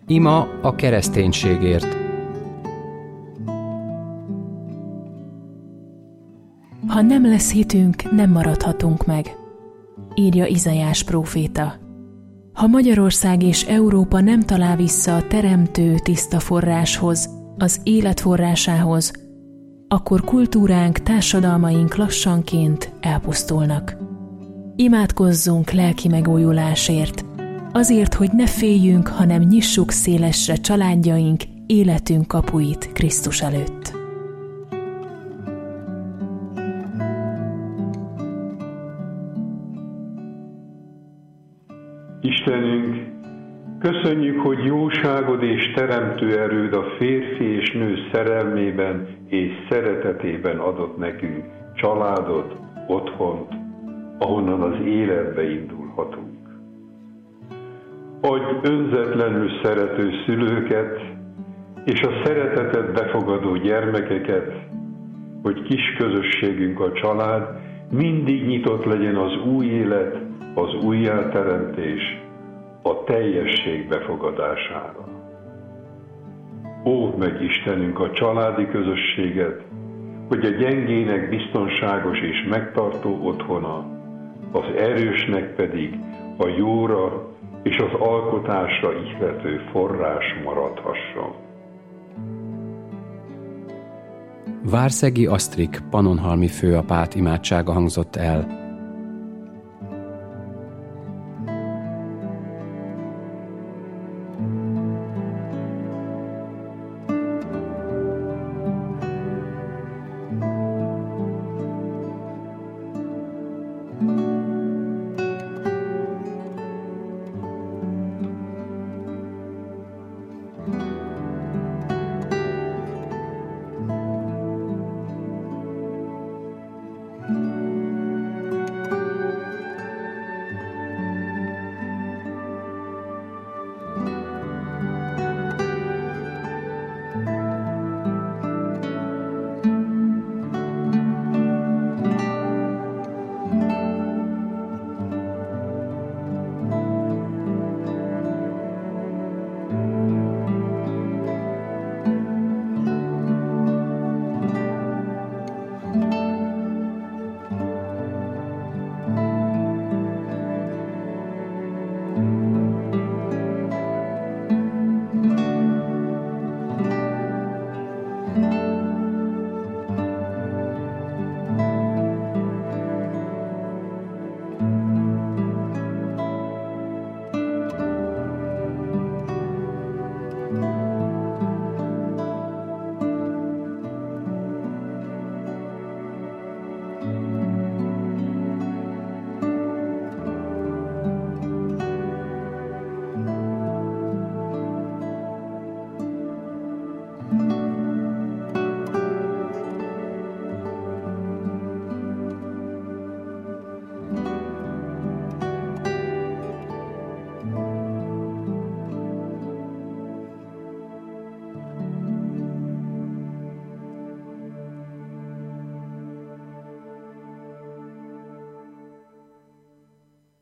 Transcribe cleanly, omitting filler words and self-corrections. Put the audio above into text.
Ima a kereszténységért. Ha nem lesz hitünk, nem maradhatunk meg, írja Izaiás próféta. Ha Magyarország és Európa nem talál vissza a teremtő tiszta forráshoz, az élet forrásához, akkor kultúránk, társadalmaink lassanként elpusztulnak. Imádkozzunk lelki megújulásért, azért, hogy ne féljünk, hanem nyissuk szélesre családjaink, életünk kapuit Krisztus előtt. Istenünk, köszönjük, hogy jóságod és teremtő erőd a férfi és nő szerelmében és szeretetében adott nekünk családot, otthont, ahonnan az életbe indulhatunk. Adj önzetlenül szerető szülőket és a szeretetet befogadó gyermekeket, hogy kis közösségünk, a család mindig nyitott legyen az új élet, az újjáteremtés, a teljesség befogadására. Óvd meg, Istenünk, a családi közösséget, hogy a gyengének biztonságos és megtartó otthona, az erősnek pedig a jóra és az alkotásra ihlető forrás maradhasson. Várszegi Asztrik pannonhalmi főapát imádsága hangzott el.